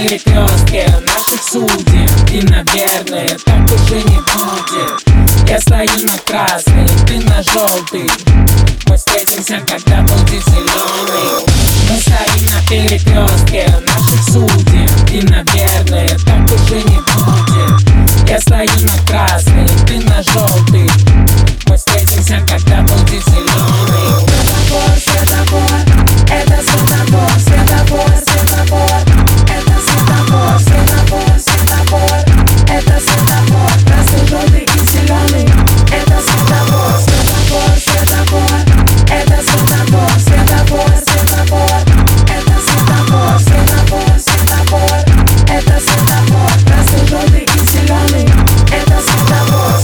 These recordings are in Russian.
перекрестке наших судеб, и, наверное, так уже не будет. Я стою на красный, ты на желтый. Мы встретимся, когда будет зеленый. Мы стоим на перекрестке наших судеб, и, наверное, так уже не будет. Я стою на красный, ты на желтый. Мы встретимся, когда будет зеленый. Светофор, светофор, это светофор, светофор, светофор, это светофор, светофор, светофор, это светофор, красный, желтый и зеленый. Это светофор, светофор, светофор, это светофор, светофор, светофор, это светофор, светофор, светофор, это светофор, красный, желтый и зеленый. Это светофор.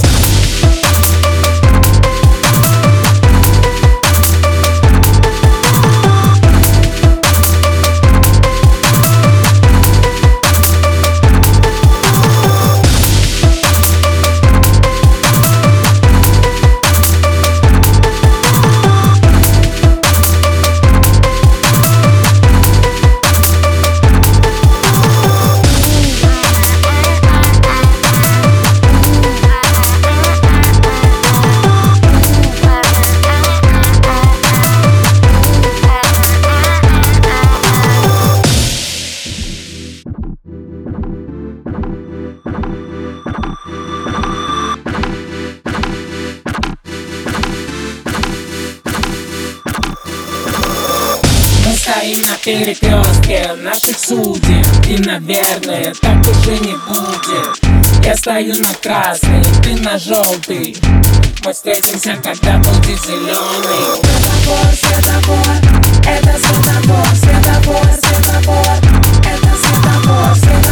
Стоим на перекрестке наших судеб, и, наверное, так уже не будет. Я стою на красный, ты на желтый. Мы встретимся, когда будет зеленый. Светофор, светофор, это светофор, светофор, светофор, это светофор, светофор.